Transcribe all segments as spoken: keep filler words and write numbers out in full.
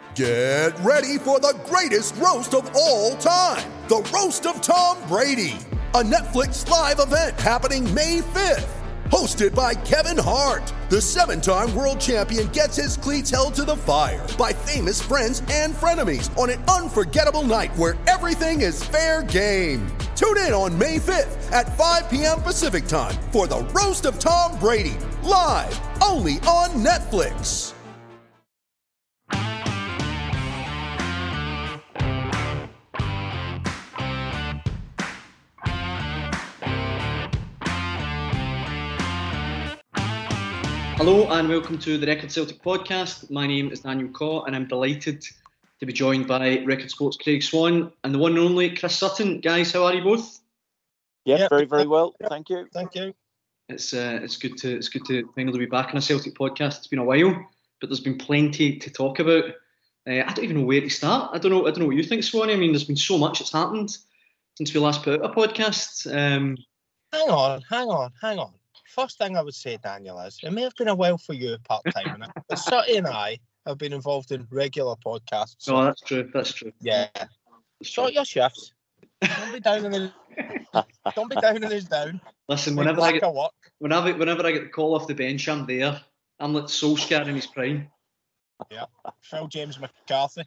Get ready for the greatest roast of all time, the Roast of Tom Brady, a Netflix live event happening May fifth. Hosted by Kevin Hart, the seven-time world champion gets his cleats held to the fire by famous friends and frenemies on an unforgettable night where everything is fair game. Tune in on May fifth at five p.m. Pacific time for the Roast of Tom Brady, live only on Netflix. Hello and welcome to the Record Celtic podcast. My name is Daniel Caw and I'm delighted to be joined by Record Sports' Craig Swan and the one and only Chris Sutton. Guys, how are you both? Yeah, yep. very, very well. Thank you. Thank you. It's uh, it's good to it's good to finally be back on a Celtic podcast. It's been a while, but there's been plenty to talk about. Uh, I don't even know where to start. I don't know. I don't know what you think, Swanee. I mean, there's been so much that's happened since we last put out a podcast. Um, hang on, hang on, hang on. First thing I would say, Daniel, is it may have been a while for you part-time, but Sutty and I have been involved in regular podcasts. So, oh, that's true, that's true. Yeah. Sort your shifts. Don't be down in the Don't be down in his down. Listen, whenever I get whenever whenever I get the call off the bench, I'm there. I'm like Solskjaer in his prime. Yeah. Phil James McCarthy.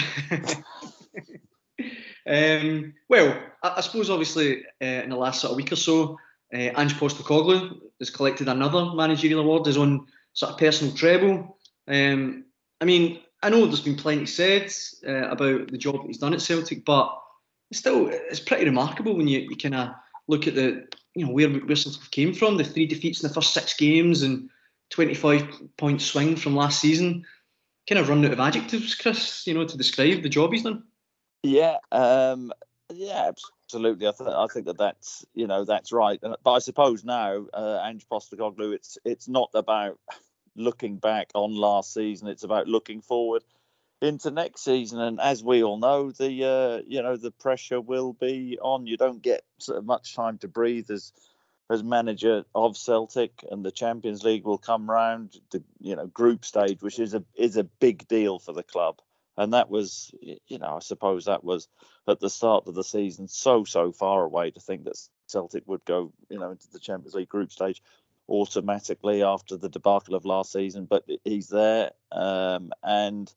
um, well, I, I suppose obviously uh, in the last sort of week or so, Uh, Ange Postecoglou has collected another managerial award, his own sort of personal treble. Um, I mean, I know there's been plenty said uh, about the job that he's done at Celtic, but it's still, it's pretty remarkable when you, you kind of look at the, you know, where, where Celtic came from, the three defeats in the first six games and twenty-five point swing from last season. Kind of run out of adjectives, Chris, you know, to describe the job he's done. Yeah, um, yeah, absolutely. I, th- I think that that's, you know, that's right. But I suppose now, uh, Ange Postecoglou, it's it's not about looking back on last season. It's about looking forward into next season. And as we all know, the uh, you know the pressure will be on. You don't get sort of much time to breathe as as manager of Celtic, and the Champions League will come round. The you know group stage, which is a is a big deal for the club. And that was, you know, I suppose that was at the start of the season so, so far away to think that Celtic would go, you know, into the Champions League group stage automatically after the debacle of last season. But he's there. Um, and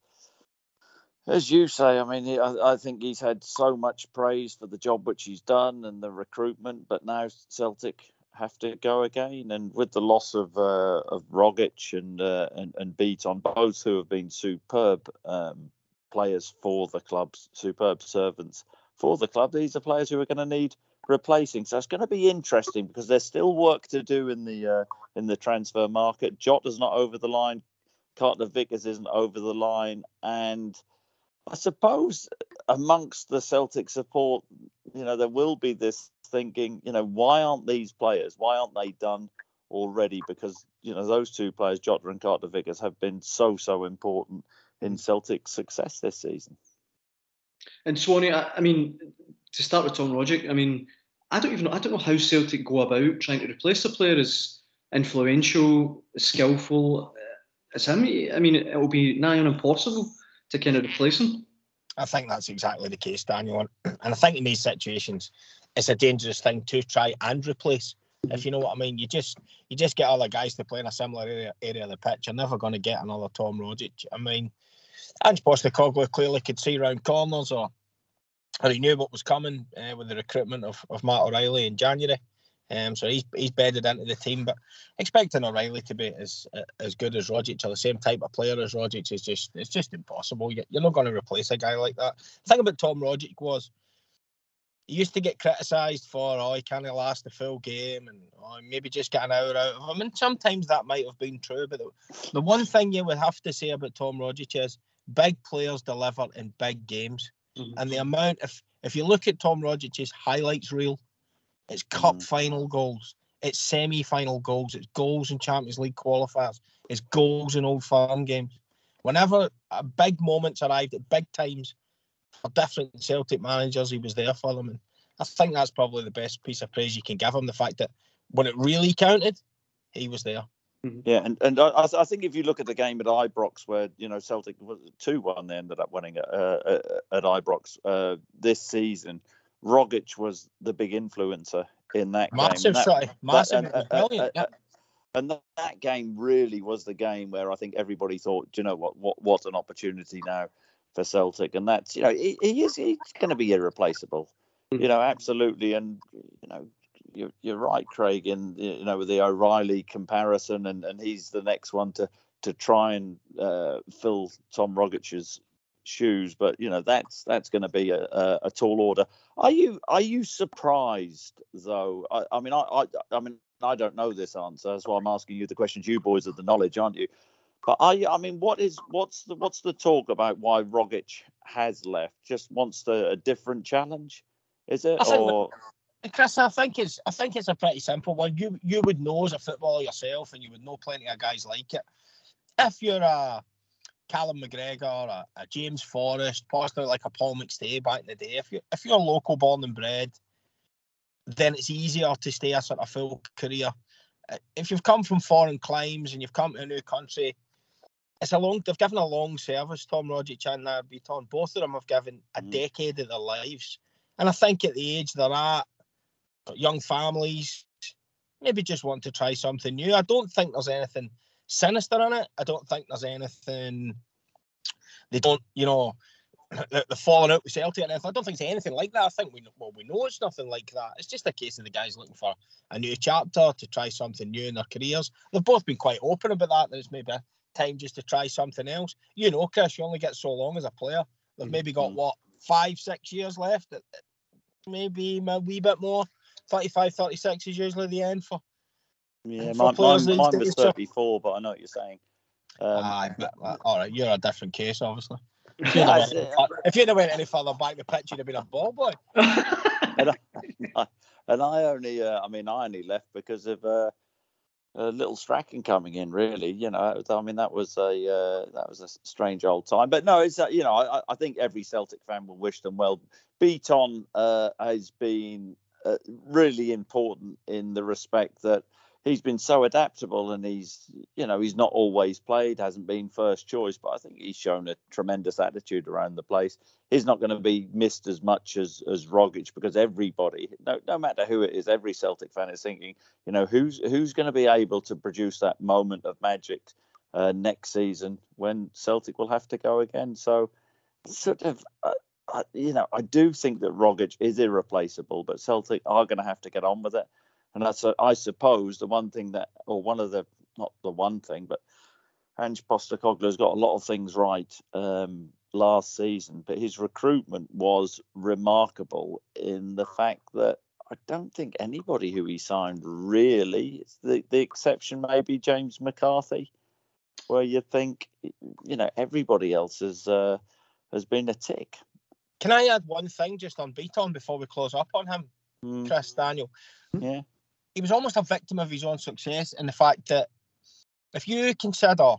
as you say, I mean, I, I think he's had so much praise for the job which he's done and the recruitment. But now Celtic have to go again. And with the loss of uh, of Rogic and, uh, and, and Beaton, both who have been superb um players for the club, superb servants for the club. These are players who are going to need replacing. So it's going to be interesting because there's still work to do in the uh, in the transfer market. Jota's not over the line. Carter-Vickers isn't over the line. And I suppose amongst the Celtic support, you know, there will be this thinking, you know, why aren't these players, why aren't they done already? Because, you know, those two players, Jota and Carter-Vickers, have been so, so important in Celtic's success this season. And Swanee, I, I mean, to start with Tom Rogic, I mean, I don't even know, I don't know how Celtic go about trying to replace a player as influential, as skillful as him. I mean, it will be nigh on impossible to kind of replace him. I think that's exactly the case, Daniel. And I think in these situations, it's a dangerous thing to try and replace. If you know what I mean, you just you just get other guys to play in a similar area, area of the pitch. You're never going to get another Tom Rogic. I mean, Ange Postecoglou clearly could see round corners, or or he knew what was coming uh, with the recruitment of, of Matt O'Reilly in January. Um, so he's he's bedded into the team. But expecting O'Reilly to be as as good as Rogic or the same type of player as Rogic is just it's just impossible. You're not going to replace a guy like that. The thing about Tom Rogic was, he used to get criticised for, oh, he can't last the full game and oh, maybe just get an hour out of him. And sometimes that might have been true. But the, the one thing you would have to say about Tom Rogic is big players deliver in big games. Mm-hmm. And the amount, if, if you look at Tom Rogic's highlights reel, it's cup mm-hmm. final goals, it's semi-final goals, it's goals in Champions League qualifiers, it's goals in Old Firm games. Whenever a big moments arrived at big times, for different Celtic managers, he was there for them. And I think that's probably the best piece of praise you can give him, the fact that when it really counted, he was there. Mm-hmm. Yeah, and and I, I think if you look at the game at Ibrox, where you know Celtic was two one, they ended up winning at uh, at Ibrox uh, this season. Rogic was the big influencer in that Massive, game. That, sorry, massive, that, it was uh, uh, brilliant. uh, Yep. And that, that game really was the game where I think everybody thought, do you know what, what, what an opportunity now for Celtic, and that's you know he, he is he's going to be irreplaceable, you know, absolutely, and you know. You're, you're right, Craig, in you know with the O'Reilly comparison, and, and he's the next one to to try and uh, fill Tom Rogic's shoes. But you know that's that's going to be a, a, a tall order. Are you are you surprised though? I, I mean, I, I I mean I don't know this answer. That's why I'm asking you the questions. You boys are the knowledge, aren't you? But are you, I mean, what is what's the what's the talk about why Rogic has left? Just wants the, a different challenge, is it? I think Or Chris, I think it's I think it's a pretty simple one. You you would know as a footballer yourself, and you would know plenty of guys like it. If you're a Callum McGregor, a, a James Forrest, possibly like a Paul McStay back in the day, if you if you're local born and bred, then it's easier to stay a sort of full career. If you've come from foreign climes and you've come to a new country, it's a long. They've given a long service. Tom Rogic and Nair Beaton, both of them have given a Mm. decade of their lives, and I think at the age they're at, young families maybe just want to try something new. I don't think there's anything sinister in it. I don't think there's anything they don't, you know, they're falling out with Celtic and anything. I don't think it's anything like that. I think we well we know it's nothing like that. It's just a case of the guys looking for a new chapter to try something new in their careers. They've both been quite open about that. That it's maybe a time just to try something else. You know, Chris, you only get so long as a player. They've maybe got Mm. what five, six years left. Maybe a wee bit more. thirty-five, thirty-six is usually the end for, yeah, for mine, players mine, these mine was days. So, thirty-four, but I know what you're saying. Um, aye, but, uh, all right, you're a different case, obviously. If Yeah, you'd have I went, see. any fur- if you'd have went any further back the pitch, you'd have been a ball boy. and, I, and I only, uh, I mean, I only left because of uh, a little Strachan coming in. Really, you know, I mean, that was a uh, that was a strange old time. But no, it's uh, you know, I, I think every Celtic fan will wish them well. Beaton uh, has been uh, really important in the respect that he's been so adaptable, and he's, you know, he's not always played, hasn't been first choice, but I think he's shown a tremendous attitude around the place. He's not going to be missed as much as as Rogic, because everybody, no no matter who it is, every Celtic fan is thinking, you know, who's who's going to be able to produce that moment of magic uh, next season when Celtic will have to go again. So, sort of. Uh, I, you know, I do think that Rogic is irreplaceable, but Celtic are going to have to get on with it. And that's, a, I suppose, the one thing that, or one of the, not the one thing, but Ange Postecoglou has got a lot of things right um, last season, but his recruitment was remarkable in the fact that I don't think anybody who he signed really, it's the, the exception maybe James McCarthy, where you think, you know, everybody else has, uh, has been a tick. Can I add one thing just on Beaton before we close up on him, Mm. Chris, Daniel? Yeah. He was almost a victim of his own success in the fact that if you consider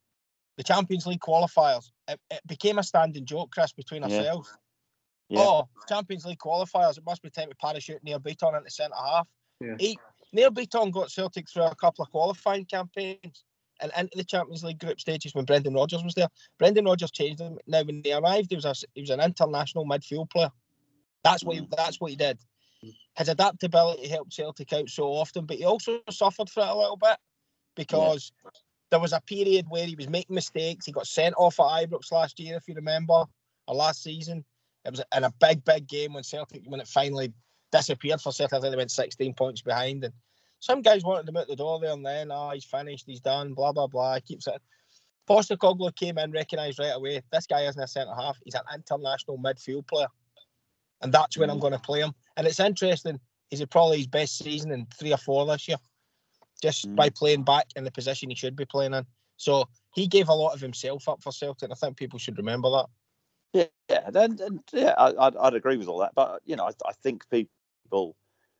the Champions League qualifiers, it, it became a standing joke, Chris, between Yeah. ourselves. Yeah. Oh, Champions League qualifiers, it must be time to parachute Nair Beaton into centre half. Yeah. He, Nair Beaton got Celtic through a couple of qualifying campaigns and into the Champions League group stages when Brendan Rodgers was there. Brendan Rodgers changed him. Now, when he arrived, he was a, he was an international midfield player. That's what he, that's what he did. His adaptability helped Celtic out so often, but he also suffered for it a little bit because yeah. there was a period where he was making mistakes. He got sent off at Ibrox last year, if you remember, or last season. It was in a big, big game when Celtic, when it finally disappeared for Celtic. I think they went sixteen points behind, and some guys wanted him out the door there and then. Oh, he's finished, he's done, blah, blah, blah. He keeps it. Postecoglou came in, recognised right away, this guy isn't a centre-half. He's an international midfield player. And that's when mm. I'm going to play him. And it's interesting, he's probably his best season in three or four this year, just mm. by playing back in the position he should be playing in. So he gave a lot of himself up for Celtic. I think people should remember that. Yeah, yeah, and, and yeah, I, I'd, I'd agree with all that. But, you know, I, I think people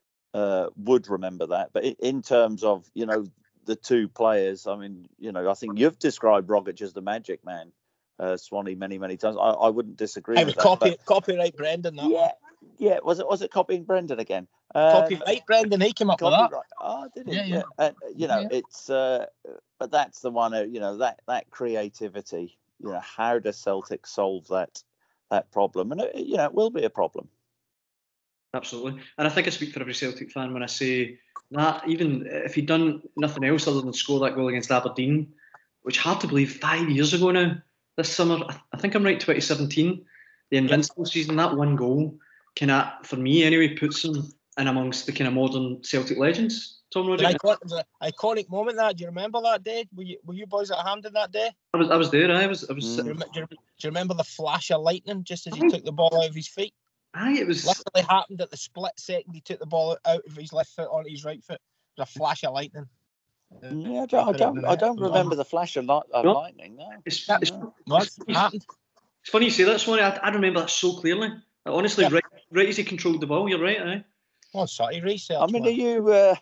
uh, would remember that. But in, in terms of, you know, the two players, I mean, you know, I think you've described Rogic as the magic man, uh, Swanee, many, many times. I, I wouldn't disagree I with would copy, that. But, copyright Brendan, that yeah, one. Yeah, was it was it copying Brendan again? Um, Copyright Brendan, he came up with that. Oh, did he? Yeah, yeah. yeah. And, you know, yeah. it's uh, but that's the one. Uh, you know, that that creativity. You know, how does Celtic solve that that problem? And it, you know, it will be a problem. Absolutely, and I think I speak for every Celtic fan when I say that. Even if he'd done nothing else other than score that goal against Aberdeen, which hard to believe, five years ago now. This summer, I think I'm right, twenty seventeen, the Invincible yep. season. That one goal, kind of, for me anyway, puts him in amongst the kind of modern Celtic legends. Tom Roderick. It was an iconic moment. That do you remember that day? Were you were you boys at Hampden that day? I was I was there. I was I was. Mm. Sitting. Do, you, do you remember the flash of lightning just as he Aye. took the ball out of his feet? Aye, it was literally happened at the split second he took the ball out of his left foot onto his right foot. It was a flash of lightning. Yeah, I don't I don't, I don't remember the flash of, light, of no. lightning. No, it's, yeah. it's, it's, it's, happened. It's funny you say that, Swanee. I, I remember that so clearly. Honestly, yeah. right, right as he controlled the ball, you're right. Aye. Oh, sorry, research. I mean, man. are you? Uh,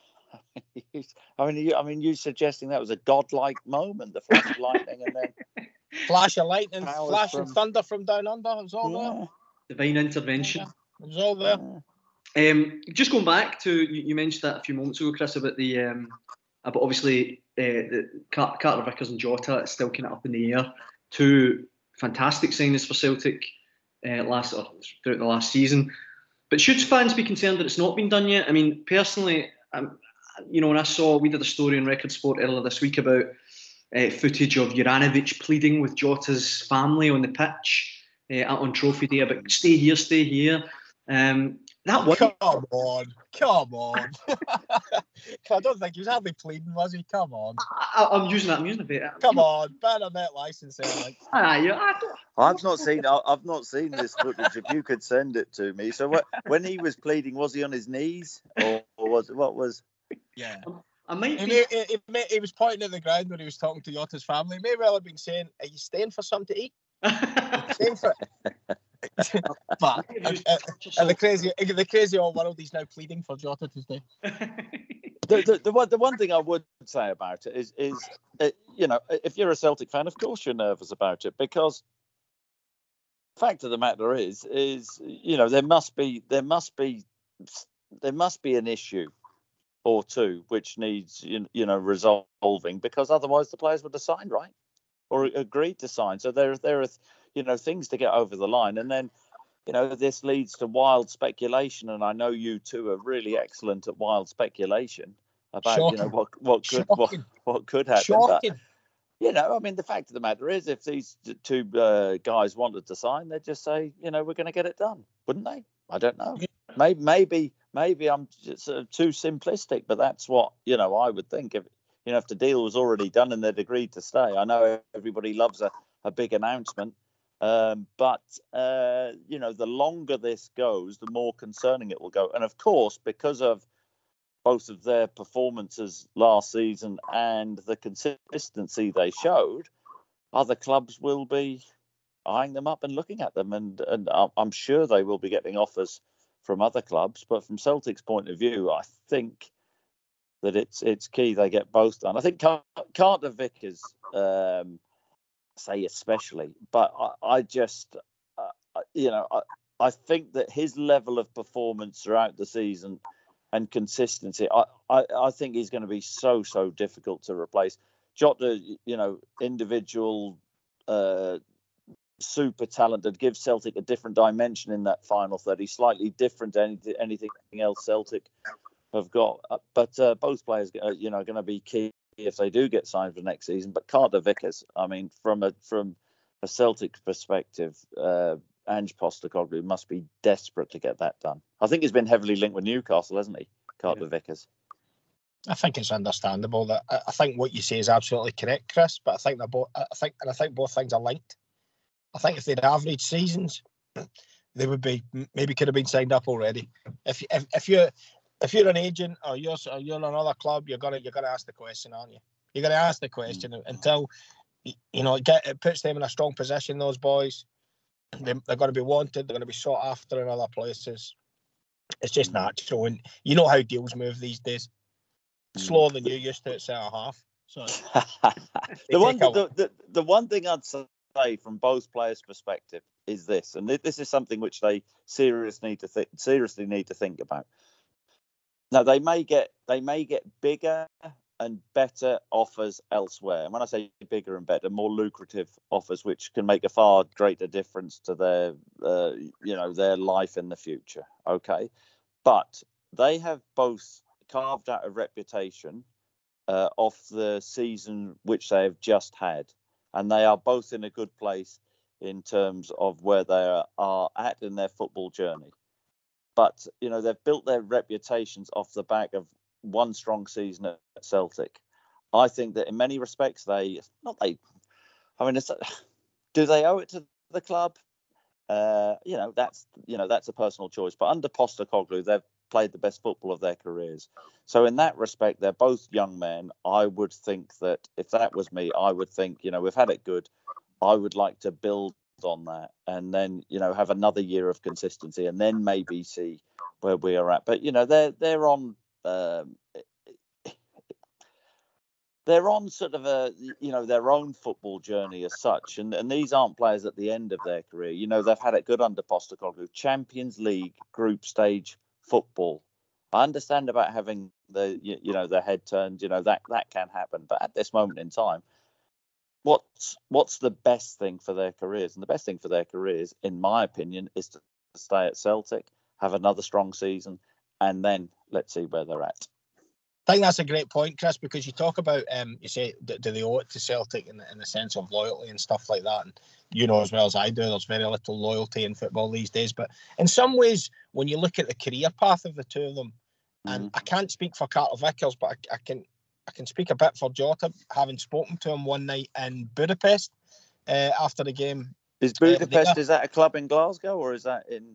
I mean, are you, I mean, you suggesting that was a godlike moment, the flash of lightning, and then flash of lightning, flash from... and thunder from down under. It was all yeah. there. Divine intervention. It was all there. Yeah. Um, just going back to you, you mentioned that a few moments ago, Chris, about the um, about obviously uh, the Car- Carter Vickers and Jota. It's still kind of up in the air. Two fantastic signings for Celtic uh, last or throughout the last season. But should fans be concerned that it's not been done yet? I mean, personally, um, you know, when I saw we did a story on Record Sport earlier this week about uh, footage of Juranovic pleading with Jota's family on the pitch uh, on Trophy Day about stay here, stay here. Um, that one. Come on, come on. I don't think he was hardly pleading, was he? Come on. I, I'm using that. I'm using a bit. Come on, better net licensing. Like. Ah, yeah. I I've not seen. I've not seen this footage. If you could send it to me. So, what, when he was pleading, was he on his knees, or, or was what was? Yeah. I might he, be... he, he, he was pointing at the ground when he was talking to Jota's family. He may well have been saying, "Are you staying for something to eat?" staying for. But uh, uh, uh, the crazy, the crazy old world, he's now pleading for Jota to stay. the, the, the one, the one thing I would say about it is, is uh, you know, if you're a Celtic fan, of course you're nervous about it, because the fact of the matter is, is you know, there must be, there must be, there must be an issue or two which needs, you, you know, resolving, because otherwise the players would have signed, right, or agreed to sign. So there, there are. You know, things to get over the line. And then, you know, this leads to wild speculation. And I know you two are really excellent at wild speculation about, Shocking. you know, what what could what, what could happen. Shocking. But, you know, I mean, the fact of the matter is, if these two uh, guys wanted to sign, they'd just say, you know, we're going to get it done, wouldn't they? I don't know. Maybe, maybe, maybe I'm just uh, too simplistic, but that's what, you know, I would think. If, you know, if the deal was already done and they'd agreed to stay, I know everybody loves a, a big announcement. Um, but, uh, you know, the longer this goes, the more concerning it will go. And, of course, because of both of their performances last season and the consistency they showed, other clubs will be eyeing them up and looking at them. And, and I'm sure they will be getting offers from other clubs. But from Celtic's point of view, I think that it's it's key they get both done. I think Car- Carter Vickers... Um, say especially, but I, I just, uh, you know, I, I think that his level of performance throughout the season and consistency, I, I, I think he's going to be so, so difficult to replace. Jota, you know, individual, uh, super talented, gives Celtic a different dimension in that final third. He's slightly different to any, anything else Celtic have got, but uh, both players, uh, you know, are going to be key if they do get signed for next season. But Carter Vickers, I mean, from a from a Celtic perspective, uh, Ange Postecoglou must be desperate to get that done. I think he's been heavily linked with Newcastle, hasn't he, Carter yeah. Vickers? I think it's understandable. That I think what you say is absolutely correct, Chris. But I think they're both. I think, and I think both things are linked. I think if they'd average seasons, they would be maybe could have been signed up already. If if if you're If you're an agent or you're or you're another club, you're gonna you're gonna ask the question, aren't you? You're gonna ask the question mm. until you know it, get, it puts them in a strong position. Those boys, they, they're going to be wanted. They're going to be sought after in other places. It's just natural, and you know how deals move these days. Slower than you used to at centre half. So the one the, the the one thing I'd say from both players' perspective, is this, and this is something which they seriously need to think seriously need to think about. Now they may get they may get bigger and better offers elsewhere. And when I say bigger and better, more lucrative offers, which can make a far greater difference to their, uh, you know, their life in the future. Okay, but they have both carved out a reputation uh, off the season which they have just had, and they are both in a good place in terms of where they are at in their football journey. But you know, they've built their reputations off the back of one strong season at Celtic. I think that in many respects they not they I mean it's, do they owe it to the club? Uh, you know, that's you know that's a personal choice. But under Postecoglou, they've played the best football of their careers. So in that respect, they're both young men. I would think that if that was me, I would think, you know, we've had it good. I would like to build on that and then, you know, have another year of consistency and then maybe see where we are at. But, you know, they're they're on um, they're on sort of a, you know, their own football journey as such. And, and these aren't players at the end of their career. You know, they've had it good under Postecoglou. Champions League group stage football. I understand about having the, you, you know, the head turned, you know, that, that can happen. But at this moment in time, what's, what's the best thing for their careers? And the best thing for their careers, in my opinion, is to stay at Celtic, have another strong season, and then let's see where they're at. I think that's a great point, Chris, because you talk about, um, you say, do, do they owe it to Celtic in the, in the sense of loyalty and stuff like that? And you know as well as I do, there's very little loyalty in football these days. But in some ways, when you look at the career path of the two of them, mm. and I can't speak for Carter Vickers, but I, I can I can speak a bit for Jota, having spoken to him one night in Budapest uh, after the game. Is Budapest, is that a club in Glasgow or is that in...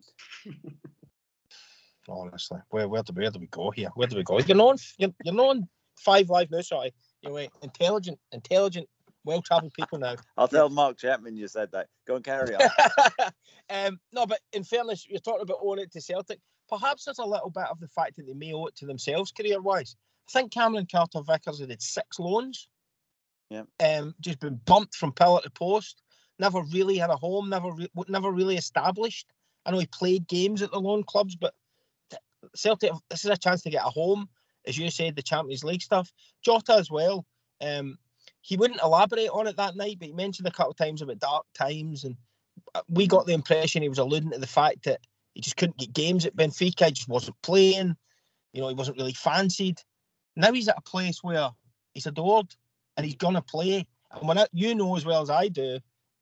Honestly, where where do where do we go here? Where do we go? You're known you're, you're known Five Live now, sorry. You're intelligent, intelligent, well-travelled people now. I'll tell Mark Chapman you said that. Go and carry on. um, no, but in fairness, you're talking about owing it to Celtic. Perhaps there's a little bit of the fact that they may owe it to themselves career-wise. I think Cameron Carter-Vickers had six loans. Yeah. Um, just been bumped from pillar to post. Never really had a home. Never, re- never really established. I know he played games at the loan clubs, but Celtic, this is a chance to get a home, as you said, the Champions League stuff. Jota as well. Um, he wouldn't elaborate on it that night, but he mentioned a couple of times about dark times, and we got the impression he was alluding to the fact that he just couldn't get games at Benfica. He just wasn't playing. You know, he wasn't really fancied. Now he's at a place where he's adored, and he's gonna play. And when I, you know as well as I do,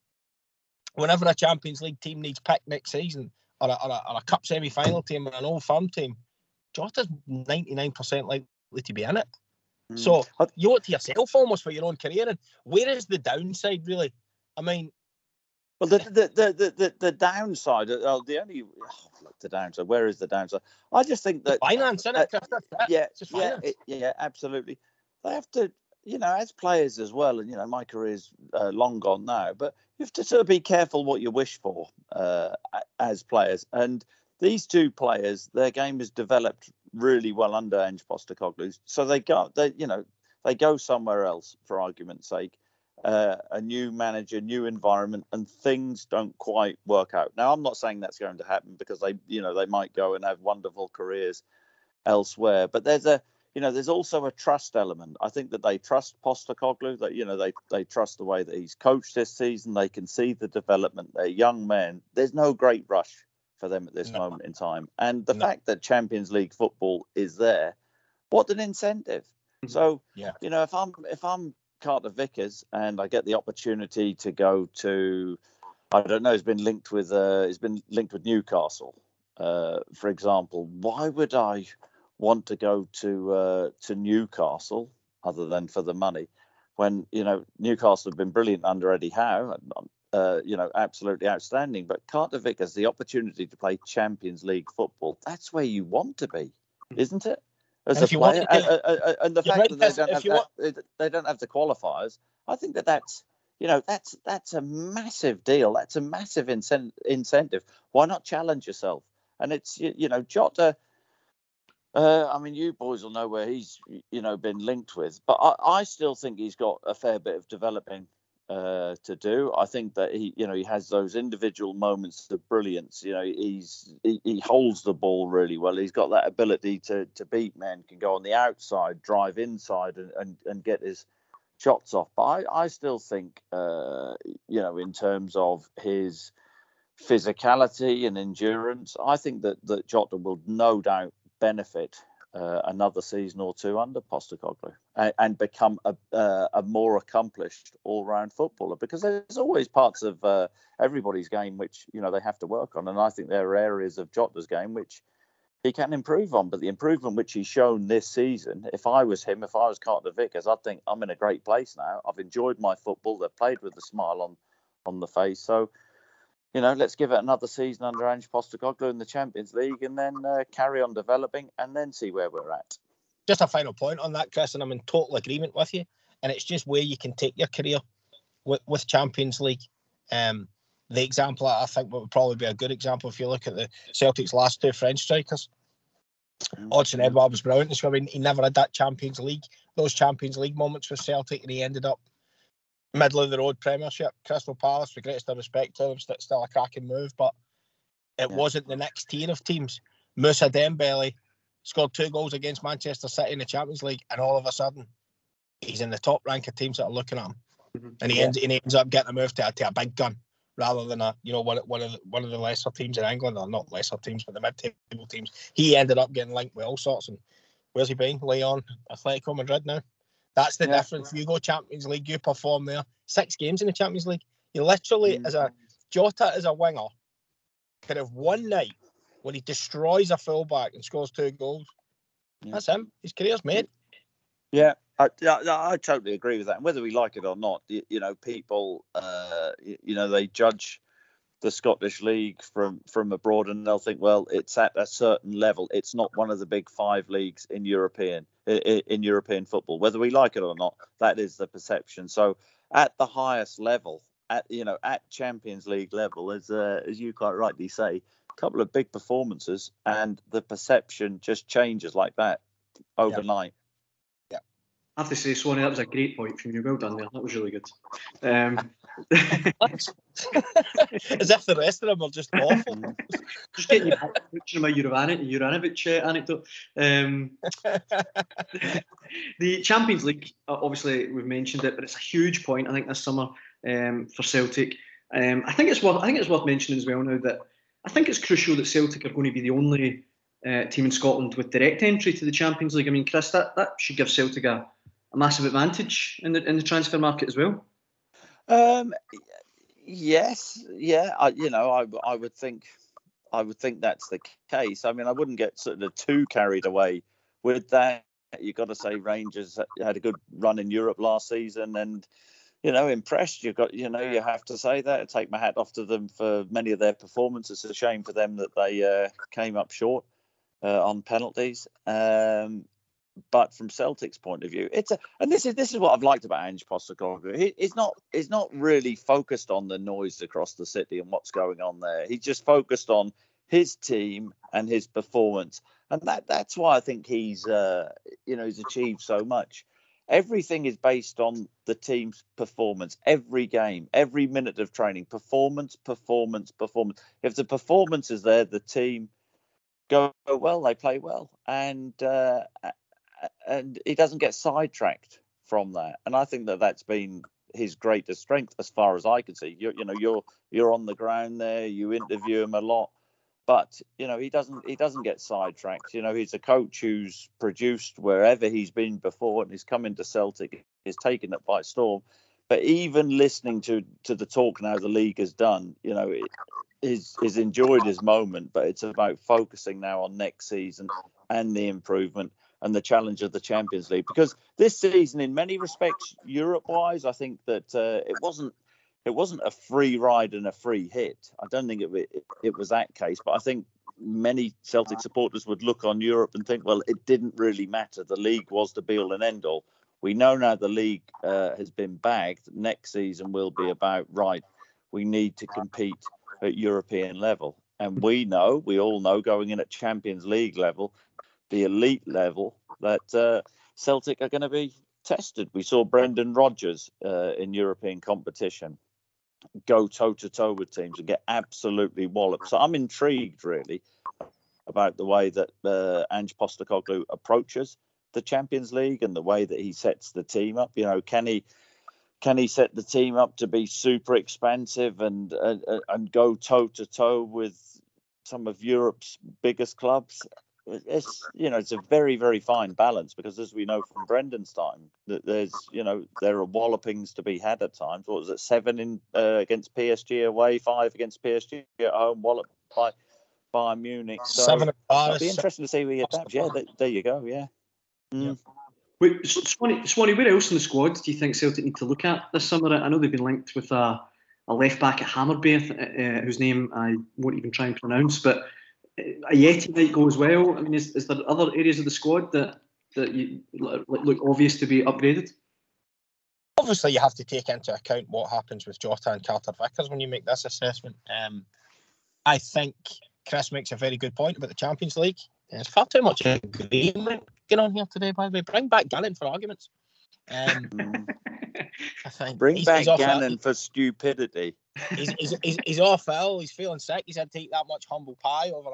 whenever a Champions League team needs pick next season, Or a, or, a, or a cup semi-final team and an old firm team, Jota's ninety-nine percent likely to be in it. Mm. So you owe it to yourself almost for your own career. And where is the downside, really? I mean, well, the the the the, the, the downside, uh, the only oh, look, the downside. Where is the downside? I just think that finance, isn't it? Uh, That's it. Yeah, it's just yeah, it, yeah, absolutely. They have to, you know, as players as well. And you know, my career's uh, long gone now, but you have to sort of be careful what you wish for uh, as players. And these two players, their game is developed really well under Ange Postecoglou. So they go, they, you know, they go somewhere else, for argument's sake, uh, a new manager, new environment, and things don't quite work out. Now, I'm not saying that's going to happen because they, you know, they might go and have wonderful careers elsewhere. But there's a, you know, there's also a trust element. I think that they trust Postecoglou, that, you know, they, they trust the way that he's coached this season. They can see the development. They're young men. There's no great rush for them at this no. moment in time. And the no. fact that Champions League football is there, what an incentive. So, yeah. you know, if I'm if I'm Carter Vickers and I get the opportunity to go to, I don't know, he's been linked with, uh, he's been linked with Newcastle, uh, for example, why would I want to go to uh, to Newcastle other than for the money when, you know, Newcastle have been brilliant under Eddie Howe, uh, you know, absolutely outstanding. But Carter Vickers, the opportunity to play Champions League football, that's where you want to be, isn't it? As and a player, to, uh, uh, uh, and the fact right, that they don't, have want... that, they don't have the qualifiers, I think that that's, you know, that's that's a massive deal. That's a massive incent- incentive. Why not challenge yourself? And it's, you, you know, Jota. Uh, I mean, you boys will know where he's, you know, been linked with, but I, I still think he's got a fair bit of developing uh, to do. I think that he, you know, he has those individual moments of brilliance. You know, he's he, he holds the ball really well. He's got that ability to to beat men, can go on the outside, drive inside, and and, and get his shots off. But I, I still think, uh, you know, in terms of his physicality and endurance, I think that that Jota will no doubt benefit uh, another season or two under Postecoglou and, and become a, uh, a more accomplished all-round footballer, because there's always parts of uh, everybody's game which, you know, they have to work on, and I think there are areas of Jota's game which he can improve on. But the improvement which he's shown this season, if I was him, if I was Carter Vickers, I'd think I'm in a great place now. I've enjoyed my football. They've played with a smile on on the face. So, you know, let's give it another season under Ange Postecoglou in the Champions League, and then uh, carry on developing, and then see where we're at. Just a final point on that, Chris, and I'm in total agreement with you. And it's just where you can take your career with, with Champions League. Um, the example I think would probably be a good example if you look at the Celtic's last two French strikers. Mm-hmm. Odsonne Edouard was brilliant. I mean, he never had that Champions League, those Champions League moments with Celtic, and he ended up middle of the road Premiership. Crystal Palace, with greatest of respect to them, still a cracking move, but it yeah. wasn't the next tier of teams. Moussa Dembele scored two goals against Manchester City in the Champions League, and all of a sudden he's in the top rank of teams that are looking at him. Mm-hmm. And he yeah. ends and he ends up getting a move to, to a big gun rather than a you know one, one of the, one of the lesser teams in England, or not lesser teams but the mid-table teams. He ended up getting linked with all sorts. And where's he been? Lyon, Atletico Madrid now. That's the yeah. difference. You go Champions League, you perform there. Six games in the Champions League. You literally, mm. as a Jota as a winger, could have one night when he destroys a fullback and scores two goals. Yeah. That's him. His career's made. Yeah, I, I, I totally agree with that. And whether we like it or not, you, you know, people, uh, you, you know, they judge the Scottish League from from abroad, and they'll think, well, it's at a certain level. It's not one of the big five leagues in European in, in European football. Whether we like it or not, that is the perception. So at the highest level, at you know, at Champions League level, as uh, as you quite rightly say, a couple of big performances, and the perception just changes like that overnight. Yeah. I have to say, Swanee, that was a great point from you. Well done there. That was really good. Um, As if the rest of them are just awful. Just getting you back to my Juranovic uh, anecdote. Um, the Champions League, obviously we've mentioned it, but it's a huge point, I think, this summer um, for Celtic. Um, I think it's worth. I think it's worth mentioning as well now that I think it's crucial that Celtic are going to be the only uh, team in Scotland with direct entry to the Champions League. I mean, Chris, that, that should give Celtic a a massive advantage in the in the transfer market as well. Um, yes, yeah. I, you know, I I would think, I would think that's the case. I mean, I wouldn't get sort of too carried away with that. You've got to say Rangers had a good run in Europe last season, and you know, impressed. You've got, you know, you have to say that. I take my hat off to them for many of their performances. It's a shame for them that they uh, came up short uh, on penalties. Um, But from Celtic's point of view, it's a, and this is this is what I've liked about Ange Postecoglou. He, he's not he's not really focused on the noise across the city and what's going on there. He's just focused on his team and his performance, and that that's why I think he's uh, you know he's achieved so much. Everything is based on the team's performance. Every game, every minute of training, performance, performance, performance. If the performance is there, the team go well. They play well, and. Uh, And he doesn't get sidetracked from that, and I think that that's been his greatest strength, as far as I can see. You, you know, you're you're on the ground there. You interview him a lot, but you know he doesn't he doesn't get sidetracked. You know, he's a coach who's produced wherever he's been before, and he's come into Celtic, he's taken it by storm. But even listening to to the talk now the league has done, you know, it, he's he's enjoyed his moment, but it's about focusing now on next season and the improvement and the challenge of the Champions League, because this season, in many respects, Europe-wise, I think that uh, it wasn't it wasn't a free ride and a free hit. I don't think it, it it was that case, but I think many Celtic supporters would look on Europe and think, well, it didn't really matter. The league was the be-all and end-all. We know now the league uh, has been bagged. Next season will be about, right, we need to compete at European level. And we know, we all know, going in at Champions League level, the elite level, that uh, Celtic are going to be tested. We saw Brendan Rodgers uh, in European competition go toe-to-toe with teams and get absolutely walloped. So I'm intrigued, really, about the way that uh, Ange Postecoglou approaches the Champions League and the way that he sets the team up. You know, can he can he set the team up to be super expansive and and, and go toe-to-toe with some of Europe's biggest clubs? It's, you know, it's a very, very fine balance, because as we know from Brendan's time, that there's, you know, there are wallopings to be had at times. What was it, seven in uh, against P S G away, five against P S G at home, wallop by Bayern Munich. So Seven at Paris. It'll be interesting to see where he adapts. Yeah, there, there you go. Yeah. Mm. Yep. Wait, Swanee, Swanee, where else in the squad do you think Celtic need to look at this summer? I know they've been linked with a, a left back at Hammarby, uh, whose name I won't even try and pronounce, but Ayeti might go as well. I mean, is, is there other areas of the squad that that you, look obvious to be upgraded? Obviously, you have to take into account what happens with Jota and Carter Vickers when you make this assessment. Um, I think Chris makes a very good point about the Champions League. There's far too much agreement going on here today, by the way. Bring back Gannon for arguments. Um, I think Bring he's, back he's Gannon off, for stupidity. He's, he's, he's, he's off ill. He's feeling sick. He's had to eat that much humble pie over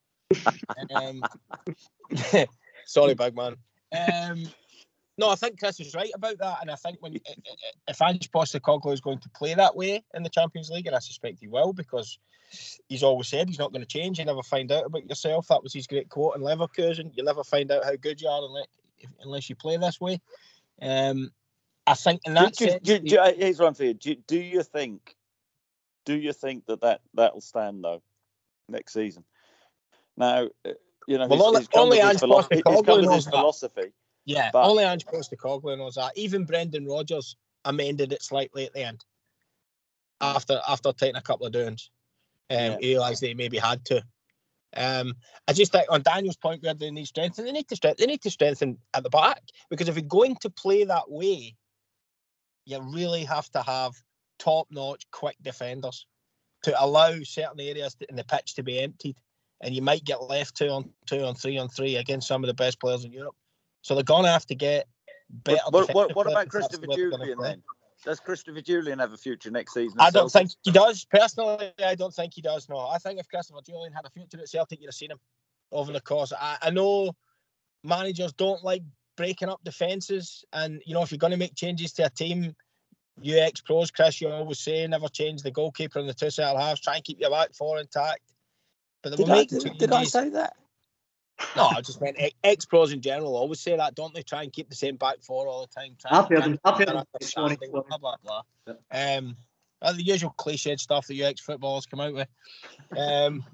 Ange. um, sorry, big man. Um, no, I think Chris is right about that, and I think when if Ange Postecoglou is going to play that way in the Champions League, and I suspect he will, because he's always said he's not going to change. You never find out about yourself. That was his great quote in Leverkusen. You never find out how good you are unless, unless you play this way. Um, I think in that do, sense... Do, do, here's one for you. Do, do you think do you think that, that that'll stand, though, next season? Now, you know, well, he's, he's come only with his, philo- he's come with his philosophy. Yeah, but only Ange Postecoglou knows that. Even Brendan Rodgers amended it slightly at the end. After after taking a couple of doings. Um, yeah. He realised they maybe had to. Um, I just think on Daniel's point where they need strengthen, they need to strengthen. They need to strengthen at the back, because if you're going to play that way, you really have to have top-notch, quick defenders to allow certain areas in the pitch to be emptied, and you might get left two on two on three on three against some of the best players in Europe. So they're going to have to get better. What, what, what about Christopher Julian then? Does Christopher Julian have a future next season? I don't Celtic? think he does. Personally, I don't think he does. No, I think if Christopher Julian had a future at Celtic, you'd have seen him over the course. I, I know managers don't like breaking up defences, and you know, if you're going to make changes to a team, you ex-pros, Chris, you always say never change the goalkeeper and the two centre halves. Try and keep your back four intact. But did, I, did, did I say that? No, I just meant ex-pros in general always say that, don't they? Try and keep the same back four all the time. Try I've heard them. I've heard them. Blah, blah, blah. Um, the usual cliched stuff that you ex-footballers come out with. Um,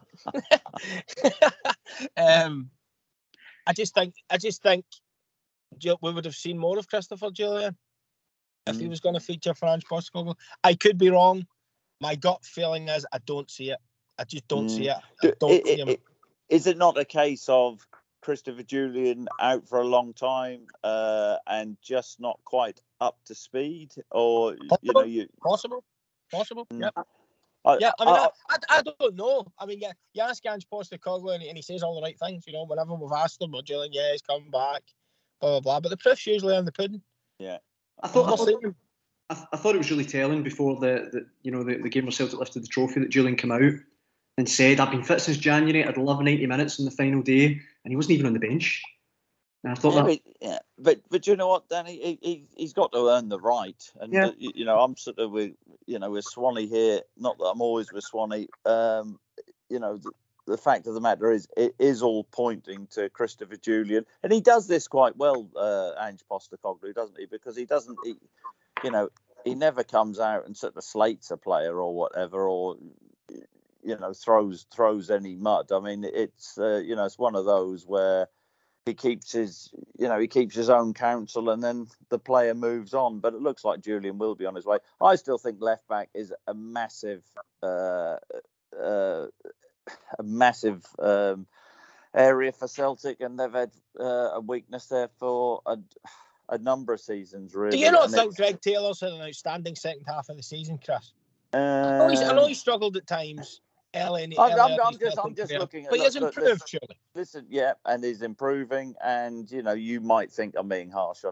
um, I just think, I just think we would have seen more of Christopher Julian if mm. he was going to feature for Ange Postecoglou. I could be wrong. My gut feeling is I don't see it. I just don't mm. see it. I don't it, see it, him. It, Is it not a case of Christopher Julian out for a long time uh, and just not quite up to speed, or possible, you know, you possible, possible? Mm. Yeah, I, yeah. I mean, I, I, I, I don't know. I mean, yeah, you ask Ange Postecoglou and he says all the right things. You know, whenever we've asked him, well, Julian, yeah, he's coming back, blah blah blah. But the proof's usually on the pudding. Yeah, I thought. I thought, I, I thought it was really telling before the, the you know the, the game where Celtic lifted the trophy that Julian came out and said, I've been fit since January, I'd love ninety minutes on the final day, and he wasn't even on the bench. And I thought yeah, that... But, yeah, but, but you know what, Danny? He, he, he's got to earn the right. And, yeah. uh, you, you know, I'm sort of with, you know, with Swanee here, not that I'm always with Swanee. Um, you know, the, the fact of the matter is, it is all pointing to Christopher Julian. And he does this quite well, uh, Ange Postecoglou, doesn't he? Because he doesn't, he, you know, he never comes out and sort of slates a player or whatever, or... you know, throws throws any mud. I mean, it's uh, you know, it's one of those where he keeps his, you know, he keeps his own counsel, and then the player moves on. But it looks like Julian will be on his way. I still think left back is a massive, uh, uh, a massive um, area for Celtic, and they've had uh, a weakness there for a, a number of seasons. Really, do you not and think Greg Taylor's had an outstanding second half of the season, Chris? Um, I, know I know he struggled at times. Early in, I'm, early I'm, I'm just, I'm just career. looking at. But he has improved, listen, surely. Listen, yeah, and he's improving, and you know, you might think I'm being harsh on him.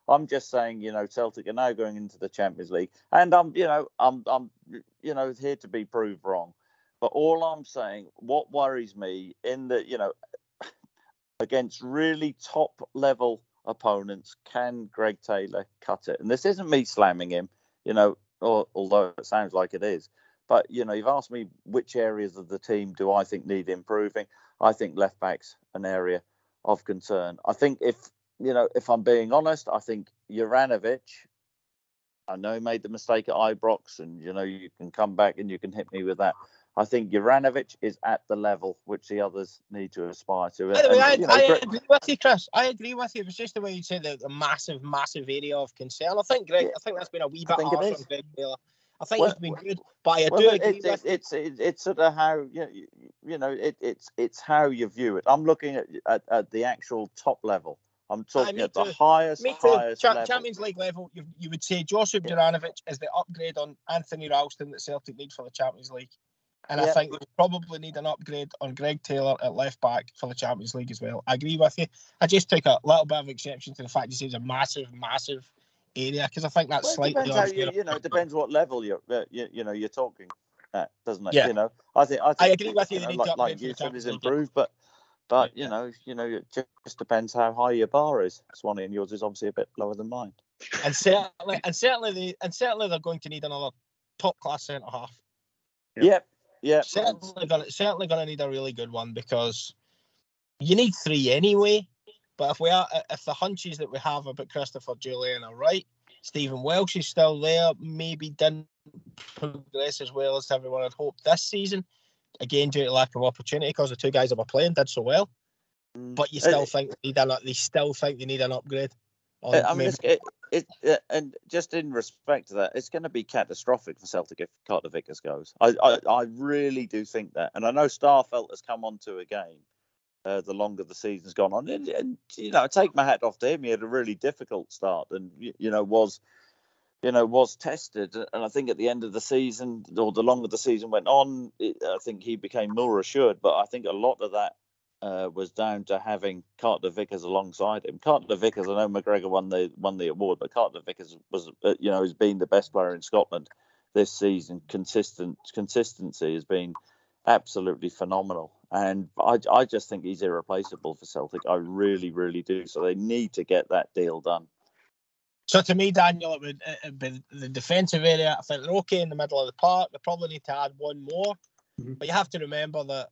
I'm just saying, you know, Celtic are now going into the Champions League, and I'm, you know, I'm, I'm, you know, here to be proved wrong. But all I'm saying, what worries me in the, you know, against really top level opponents, can Greg Taylor cut it? And this isn't me slamming him, you know, or, although it sounds like it is. But, you know, you've asked me which areas of the team do I think need improving. I think left back's an area of concern. I think if, you know, if I'm being honest, I think Juranovic, I know he made the mistake at Ibrox, and, you know, you can come back and you can hit me with that. I think Juranovic is at the level which the others need to aspire to. By the way, I, and, you know, I Greg, agree with you, Chris. I agree with you. It was just the way you said the, the massive, massive area of concern. I think Greg, Yeah, I think that's been a wee I bit think it harsh is. on Greg Taylor. I think Well, he's been good, but I well, do it, agree it, with it, it's it, it's sort of how you, you know it, it's it's how you view it. I'm looking at, at at the actual top level. I'm talking me at the too. highest Me too. highest Cha- level. Champions League level, you, you would say Josip Yeah. Juranovic is the upgrade on Anthony Ralston that Celtic need for the Champions League. And Yeah. I think we probably need an upgrade on Greg Taylor at left back for the Champions League as well. I agree with you. I just took a little bit of exception to the fact he says a massive, massive area, because I think that's Well, it slightly depends how unfair. you you know. It depends what level you're uh, you, you know you're talking at, doesn't it? Yeah. You know, I think I think I agree with you. you They know, need like, to upgrade like for you the said, Champions is League. yeah. improved, but but Yeah. you know you know it just depends how high your bar is. Swanee, and yours is obviously a bit lower than mine. And certainly, and certainly, they, and certainly, they're going to need another top class centre half. Yep. Yep, yep. Certainly, gonna, certainly going to need a really good one, because you need three anyway. But if we are, if the hunches that we have about Christopher Julian are right, Stephen Welsh is still there. Maybe didn't progress as well as everyone had hoped this season. Again, due to lack of opportunity, because the two guys that were playing did so well. But you still Uh, think they need an, they still think they need an upgrade. On I mean, maybe, it's, it, it uh, and just in respect to that, it's going to be catastrophic for Celtic if Carter Vickers goes. I, I, I really do think that, and I know Starfelt has come onto a game. Uh, the longer the season's gone on, and, and you know, I take my hat off to him. He had a really difficult start, and you, you know was, you know, was tested. And I think at the end of the season, or the longer the season went on, it, I think he became more assured. But I think a lot of that uh, was down to having Carter Vickers alongside him. Carter Vickers, I know McGregor won the won the award, but Carter Vickers was, uh, you know, has been the best player in Scotland this season. Consistent consistency has been absolutely phenomenal, and I, I just think he's irreplaceable for Celtic. I really, really do. So they need to get that deal done. So to me, Daniel, it would, it would be the defensive area. I think they're okay in the middle of the park. They probably need to add one more. Mm-hmm. But you have to remember that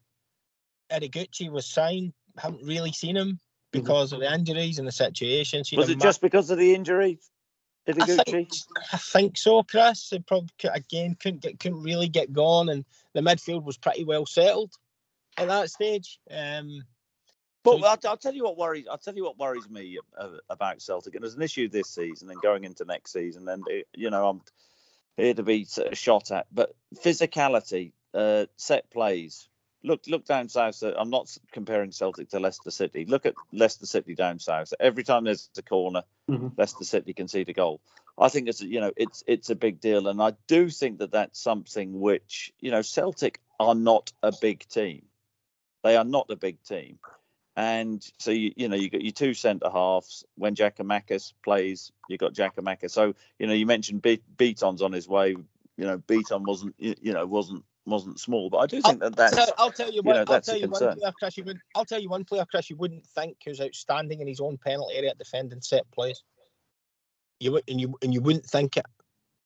Iriguchi was signed. Haven't really seen him because mm-hmm. of the injuries and the situation. Seen was it just ma- because of the injury? I think, I think so, Chris. It probably again couldn't get, couldn't really get going, and the midfield was pretty well settled at that stage. Um, But so, I'll, I'll tell you what worries. I'll tell you what worries me uh, about Celtic, and there's an issue this season and going into next season. And it, you know, I'm here to be shot at, but physicality, uh, set plays. Look, look down south. I'm not comparing Celtic to Leicester City. Look at Leicester City down south. Every time there's a corner, mm-hmm. Leicester City concede a goal. I think it's you know it's it's a big deal, and I do think that that's something which you know Celtic are not a big team. They are not a big team. And so, you you know, you got your two centre halves. When Giakoumakis plays, you got Giakoumakis. So, you know, you mentioned Be- Beaton's on his way. You know, Beaton wasn't, you know, wasn't wasn't small. But I do think I'll, that that's, I'll tell you, you what, know, I'll that's tell a you concern. one player, Chris, you would, I'll tell you one player, Chris, you wouldn't think who's outstanding in his own penalty area at defending set plays. You would, and you and you wouldn't think it.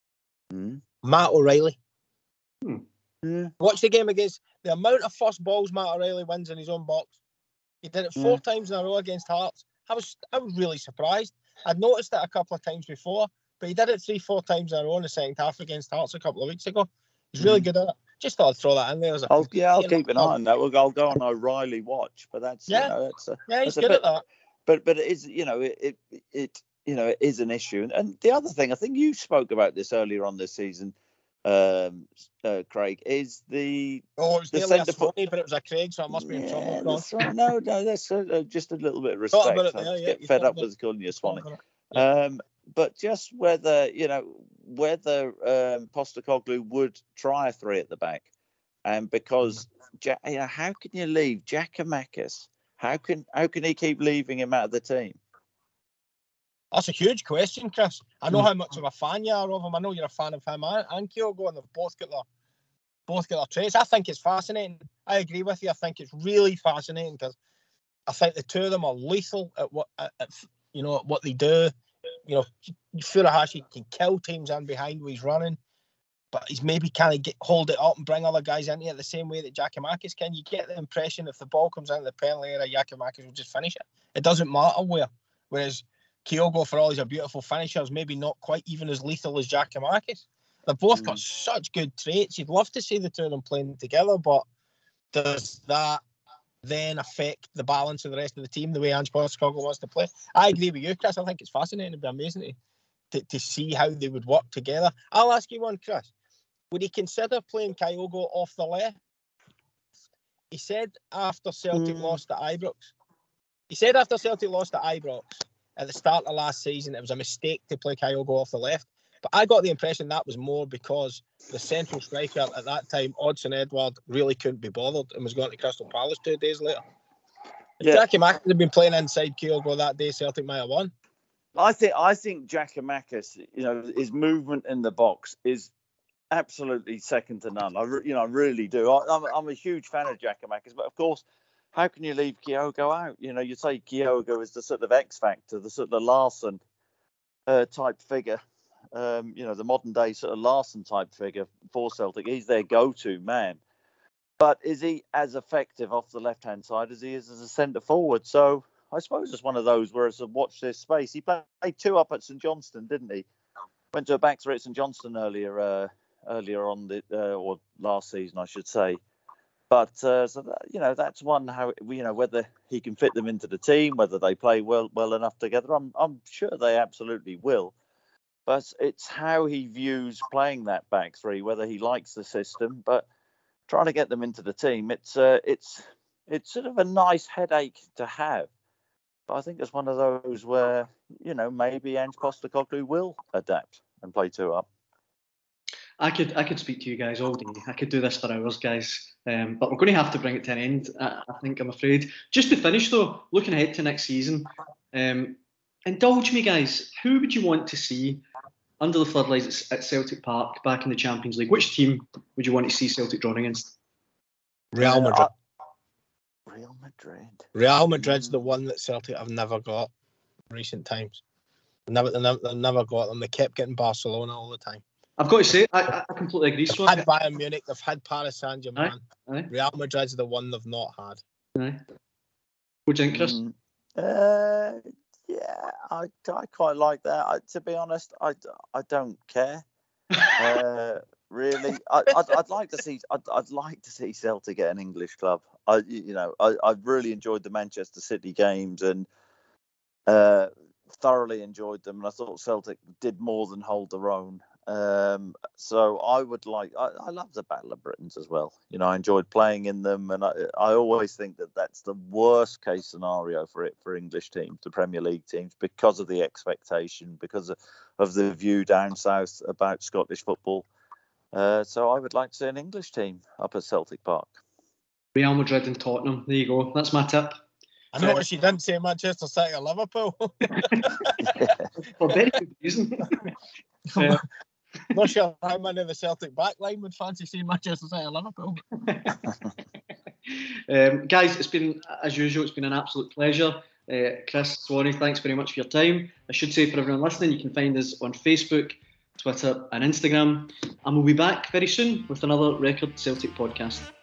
Mm. Matt O'Reilly. Hmm. Yeah. Watch the game against the amount of first balls Matt O'Reilly wins in his own box. He did it four yeah. times in a row against Hearts. I was I was really surprised. I'd noticed it a couple of times before, but he did it three, four times in a row in the second half against Hearts a couple of weeks ago. He's really mm. good at it. Just thought I'd throw that in there. As a, I'll, yeah, I'll keep know, an eye on that. We'll, I'll go on O'Reilly watch, but that's yeah, you know, that's a, yeah, he's that's good a bit, at that. But but it is you know it, it it you know it is an issue. And, and the other thing, I think you spoke about this earlier on this season, um, uh, Craig, is the oh it was the nearly a fo- Swanee, but it was a Craig, so I must yeah, be in trouble. Right. No, no, that's uh, just a little bit of respect. It I there, yeah. get you fed up with calling you Swanee. Yeah. Um, but just whether you know whether um, Postecoglou would try a three at the back, and because you know how can you leave Giakoumakis? How can how can he keep leaving him out of the team? That's a huge question, Chris. I know Mm. how much of a fan you are of him. I know you're a fan of him and, and Kyogo, and they've both got their both got their traits. I think it's fascinating. I agree with you. I think it's really fascinating because I think the two of them are lethal at what at, at, you know at what they do. You know, Furuhashi can kill teams in behind when he's running, but he's maybe kind of get hold it up and bring other guys into it the same way that Giakoumakis can. You get the impression if the ball comes into the penalty area, Giakoumakis will just finish it. It doesn't matter where. Whereas Kyogo, for all he's a beautiful finisher, is maybe not quite even as lethal as Giakoumakis. They've both mm. got such good traits. You'd love to see the two of them playing together, but does that then affect the balance of the rest of the team the way Ange Postecoglou wants to play? I agree with you, Chris. I think it's fascinating. It'd be amazing to, to, to see how they would work together. I'll ask you one, Chris. Would he consider playing Kyogo off the left? He said after Celtic mm. lost at Ibrox. He said after Celtic lost at Ibrox at the start of last season, it was a mistake to play Kyogo off the left. But I got the impression that was more because the central striker at that time, Odsonne-Edouard, really couldn't be bothered and was going to Crystal Palace two days later. If yeah. Giakoumakis had been playing inside Kyogo that day, Celtic might have won. I think I think Giakoumakis, you know, his movement in the box is absolutely second to none. I, re- you know, I really do. I, I'm, I'm a huge fan of Giakoumakis, but of course, how can you leave Kyogo out? You know, you say Kyogo is the sort of X factor, the sort of Larsson uh, type figure. Um, you know, the modern day sort of Larsson type figure for Celtic. He's their go-to man. But is he as effective off the left-hand side as he is as a centre forward? So I suppose it's one of those where it's a watch this space. He played two up at St Johnstone, didn't he? Went to a back three at St Johnstone earlier, uh, earlier on the uh, or last season, I should say. But uh, so that, you know, that's one how you know whether he can fit them into the team, whether they play well well enough together. I'm I'm sure they absolutely will. But it's how he views playing that back three, whether he likes the system. But trying to get them into the team, it's uh, it's it's sort of a nice headache to have. But I think it's one of those where, you know, maybe Ange Postecoglou will adapt and play two up. I could I could speak to you guys all day. I could do this for hours, guys. Um, but we're going to have to bring it to an end, I, I think, I'm afraid. Just to finish, though, looking ahead to next season, um, indulge me, guys. Who would you want to see under the floodlights at Celtic Park back in the Champions League? Which team would you want to see Celtic drawn against? Real Madrid. Uh, Real Madrid. Real Madrid's the one that Celtic have never got in recent times. Never, they never, they never got them. They kept getting Barcelona all the time. I've got to say, I, I completely agree. They've had Bayern Munich, they've had Paris Saint-Germain. Aye, aye. Real Madrid's the one they've not had. Aye. What do you think, Chris? Mm, uh, yeah, I, I quite like that. I, to be honest, I, I don't care. uh, really, I, I'd, I'd like to see. I'd, I'd like to see Celtic get an English club. I, you know, I, I've really enjoyed the Manchester City games and uh, thoroughly enjoyed them. And I thought Celtic did more than hold their own. Um, so I would like, I, I love the Battle of Britons as well. You know, I enjoyed playing in them, and I, I always think that that's the worst case scenario for it for English teams, the Premier League teams, because of the expectation, because of, of the view down south about Scottish football. Uh, so I would like to see an English team up at Celtic Park. Real Madrid and Tottenham. There you go. That's my tip. I noticed you didn't say Manchester City or Liverpool. For very good reason. uh, Not sure how many of the Celtic backline would fancy seeing Manchester City or Liverpool. um, guys, it's been, as usual, it's been an absolute pleasure. Uh, Chris, Swanee, thanks very much for your time. I should say for everyone listening, you can find us on Facebook, Twitter and Instagram. And we'll be back very soon with another Record Celtic podcast.